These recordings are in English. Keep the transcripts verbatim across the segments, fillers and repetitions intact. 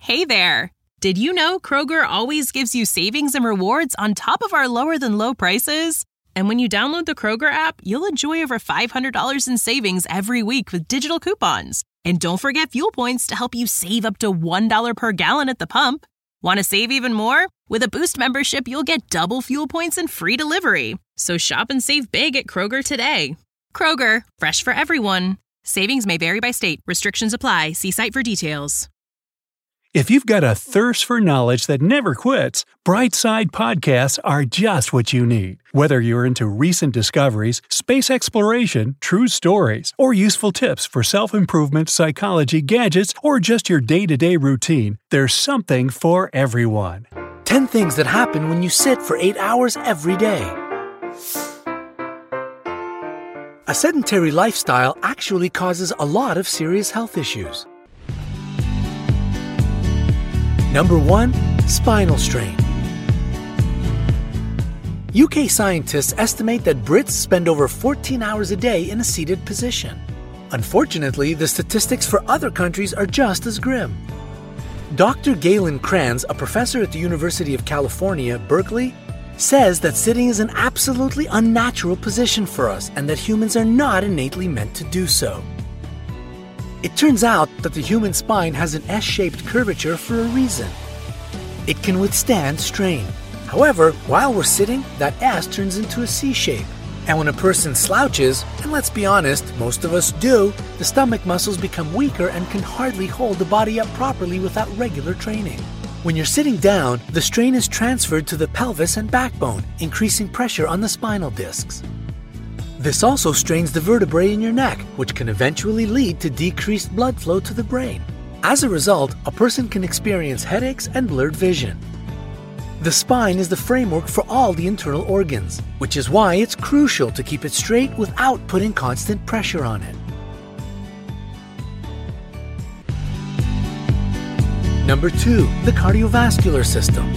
Hey there! Did you know Kroger always gives you savings and rewards on top of our lower-than-low prices? And when you download the Kroger app, you'll enjoy over five hundred dollars in savings every week with digital coupons. And don't forget fuel points to help you save up to one dollar per gallon at the pump. Want to save even more? With a Boost membership, you'll get double fuel points and free delivery. So shop and save big at Kroger today. Kroger, fresh for everyone. Savings may vary by state. Restrictions apply. See site for details. If you've got a thirst for knowledge that never quits, Brightside Podcasts are just what you need. Whether you're into recent discoveries, space exploration, true stories, or useful tips for self-improvement, psychology, gadgets, or just your day-to-day routine, there's something for everyone. ten things that happen when you sit for eight hours every day. A sedentary lifestyle actually causes a lot of serious health issues. Number one, spinal strain. U K scientists estimate that Brits spend over fourteen hours a day in a seated position. Unfortunately, the statistics for other countries are just as grim. Doctor Galen Kranz, a professor at the University of California, Berkeley, says that sitting is an absolutely unnatural position for us and that humans are not innately meant to do so. It turns out that the human spine has an S-shaped curvature for a reason. It can withstand strain. However, while we're sitting, that S turns into a C shape. And when a person slouches, and let's be honest, most of us do, the stomach muscles become weaker and can hardly hold the body up properly without regular training. When you're sitting down, the strain is transferred to the pelvis and backbone, increasing pressure on the spinal discs. This also strains the vertebrae in your neck, which can eventually lead to decreased blood flow to the brain. As a result, a person can experience headaches and blurred vision. The spine is the framework for all the internal organs, which is why it's crucial to keep it straight without putting constant pressure on it. Number two, the cardiovascular system.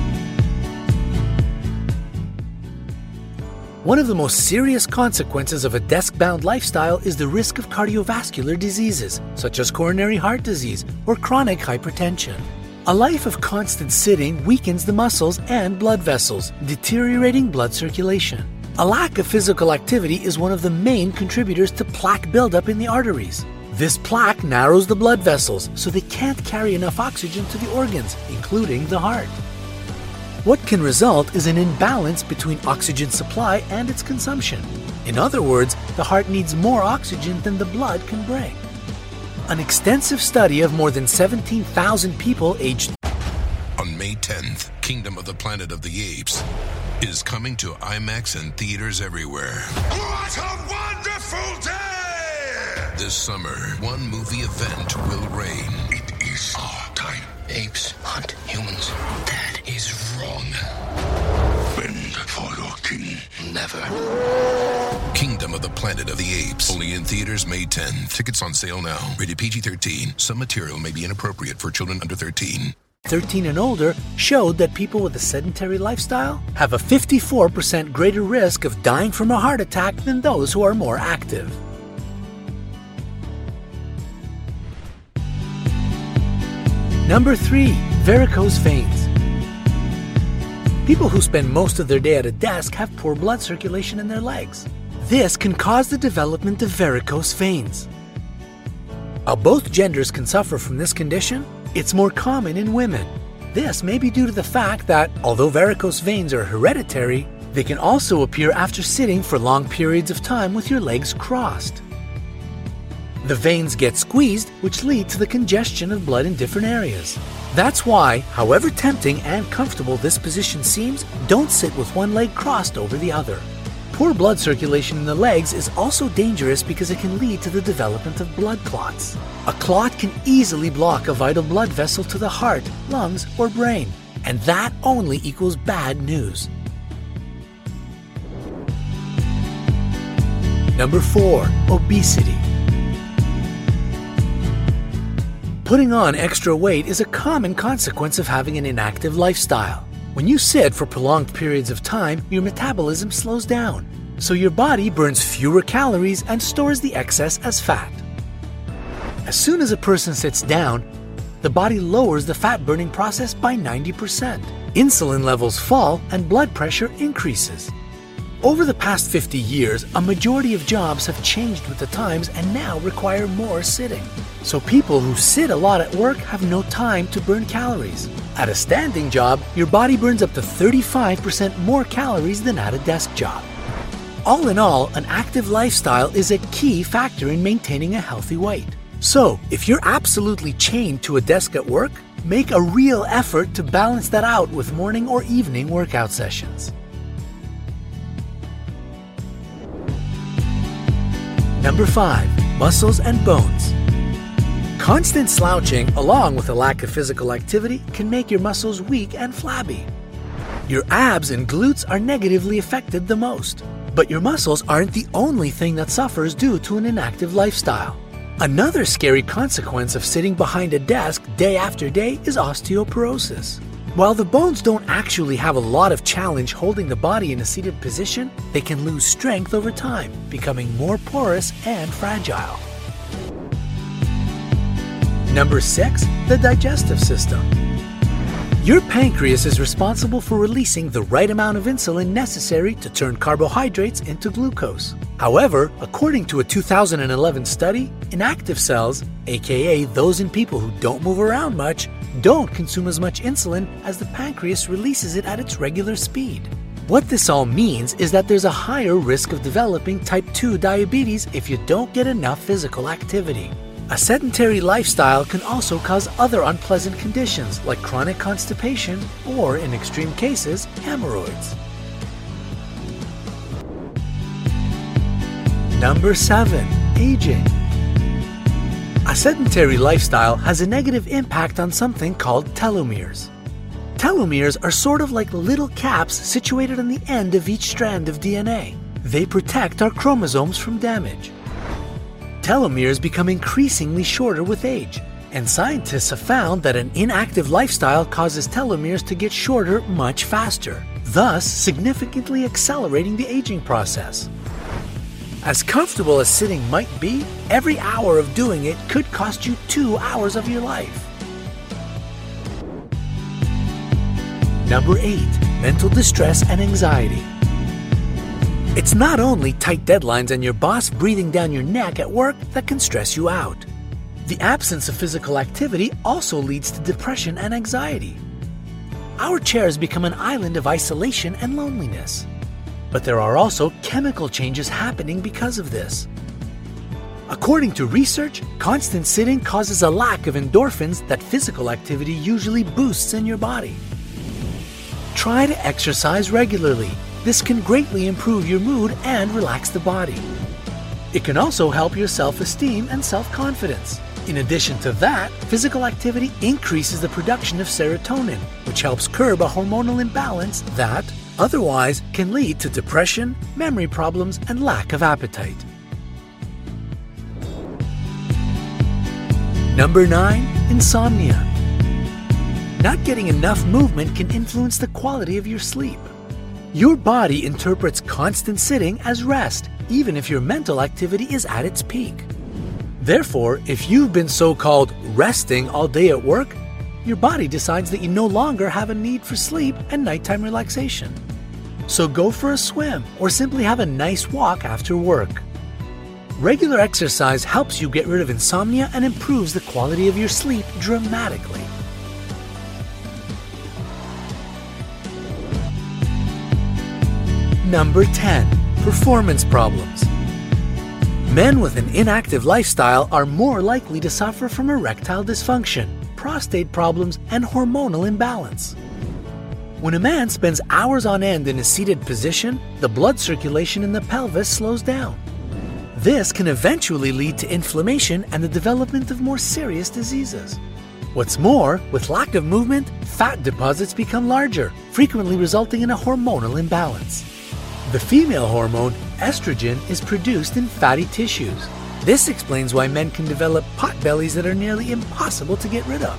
One of the most serious consequences of a desk-bound lifestyle is the risk of cardiovascular diseases, such as coronary heart disease or chronic hypertension. A life of constant sitting weakens the muscles and blood vessels, deteriorating blood circulation. A lack of physical activity is one of the main contributors to plaque buildup in the arteries. This plaque narrows the blood vessels, so they can't carry enough oxygen to the organs, including the heart. What can result is an imbalance between oxygen supply and its consumption. In other words, the heart needs more oxygen than the blood can bring. An extensive study of more than seventeen thousand people aged... On May tenth, Kingdom of the Planet of the Apes is coming to IMAX and theaters everywhere. What a wonderful day! This summer, one movie event will reign. It is our time. Apes hunt humans. That is wrong. Bend for your king. Never. Kingdom of the Planet of the Apes. Only in theaters May tenth. Tickets on sale now. Rated P G thirteen. Some material may be inappropriate for children under thirteen. thirteen and older showed that people with a sedentary lifestyle have a fifty-four percent greater risk of dying from a heart attack than those who are more active. Number three, varicose veins. People who spend most of their day at a desk have poor blood circulation in their legs. This can cause the development of varicose veins. While both genders can suffer from this condition, it's more common in women. This may be due to the fact that, although varicose veins are hereditary, they can also appear after sitting for long periods of time with your legs crossed. The veins get squeezed, which lead to the congestion of blood in different areas. That's why, however tempting and comfortable this position seems, don't sit with one leg crossed over the other. Poor blood circulation in the legs is also dangerous because it can lead to the development of blood clots. A clot can easily block a vital blood vessel to the heart, lungs, or brain, and that only equals bad news. Number four, obesity. Putting on extra weight is a common consequence of having an inactive lifestyle. When you sit for prolonged periods of time, your metabolism slows down, so your body burns fewer calories and stores the excess as fat. As soon as a person sits down, the body lowers the fat-burning process by ninety percent. Insulin levels fall and blood pressure increases. Over the past fifty years, a majority of jobs have changed with the times and now require more sitting. So people who sit a lot at work have no time to burn calories. At a standing job, your body burns up to thirty-five percent more calories than at a desk job. All in all, an active lifestyle is a key factor in maintaining a healthy weight. So, if you're absolutely chained to a desk at work, make a real effort to balance that out with morning or evening workout sessions. Number five. Muscles and bones. Constant slouching, along with a lack of physical activity, can make your muscles weak and flabby. Your abs and glutes are negatively affected the most. But your muscles aren't the only thing that suffers due to an inactive lifestyle. Another scary consequence of sitting behind a desk day after day is osteoporosis. While the bones don't actually have a lot of challenge holding the body in a seated position, they can lose strength over time, becoming more porous and fragile. Number six. The digestive system. Your pancreas is responsible for releasing the right amount of insulin necessary to turn carbohydrates into glucose. However, according to a two thousand eleven study, inactive cells, aka those in people who don't move around much, don't consume as much insulin as the pancreas releases it at its regular speed. What this all means is that there's a higher risk of developing type two diabetes if you don't get enough physical activity. A sedentary lifestyle can also cause other unpleasant conditions like chronic constipation or, in extreme cases, hemorrhoids. Number seven. Aging. A sedentary lifestyle has a negative impact on something called telomeres. Telomeres are sort of like little caps situated on the end of each strand of D N A. They protect our chromosomes from damage. Telomeres become increasingly shorter with age, and scientists have found that an inactive lifestyle causes telomeres to get shorter much faster, thus significantly accelerating the aging process. As comfortable as sitting might be, every hour of doing it could cost you two hours of your life. Number eight. Mental distress and anxiety. It's not only tight deadlines and your boss breathing down your neck at work that can stress you out. The absence of physical activity also leads to depression and anxiety. Our chairs become an island of isolation and loneliness. But there are also chemical changes happening because of this. According to research, constant sitting causes a lack of endorphins that physical activity usually boosts in your body. Try to exercise regularly. This can greatly improve your mood and relax the body. It can also help your self-esteem and self-confidence. In addition to that, physical activity increases the production of serotonin, which helps curb a hormonal imbalance that, otherwise, can lead to depression, memory problems, and lack of appetite. Number nine. Insomnia. Not getting enough movement can influence the quality of your sleep. Your body interprets constant sitting as rest, even if your mental activity is at its peak. Therefore, if you've been so-called resting all day at work, your body decides that you no longer have a need for sleep and nighttime relaxation. So go for a swim or simply have a nice walk after work. Regular exercise helps you get rid of insomnia and improves the quality of your sleep dramatically. Number ten. Performance problems. Men with an inactive lifestyle are more likely to suffer from erectile dysfunction, prostate problems, and hormonal imbalance. When a man spends hours on end in a seated position, the blood circulation in the pelvis slows down. This can eventually lead to inflammation and the development of more serious diseases. What's more, with lack of movement, fat deposits become larger, frequently resulting in a hormonal imbalance. The female hormone, estrogen, is produced in fatty tissues. This explains why men can develop potbellies that are nearly impossible to get rid of.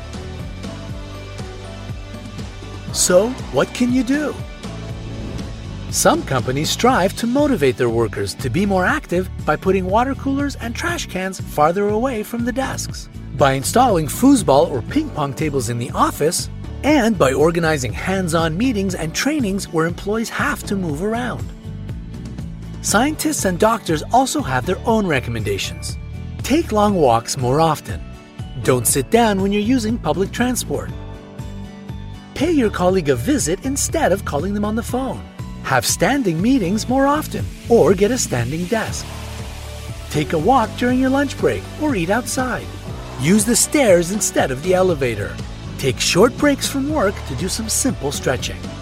So, what can you do? Some companies strive to motivate their workers to be more active by putting water coolers and trash cans farther away from the desks. by installing foosball or ping pong tables in the office, and by organizing hands-on meetings and trainings where employees have to move around. Scientists and doctors also have their own recommendations. Take long walks more often. Don't sit down when you're using public transport. Pay your colleague a visit instead of calling them on the phone. Have standing meetings more often, or get a standing desk. Take a walk during your lunch break or eat outside. Use the stairs instead of the elevator. Take short breaks from work to do some simple stretching.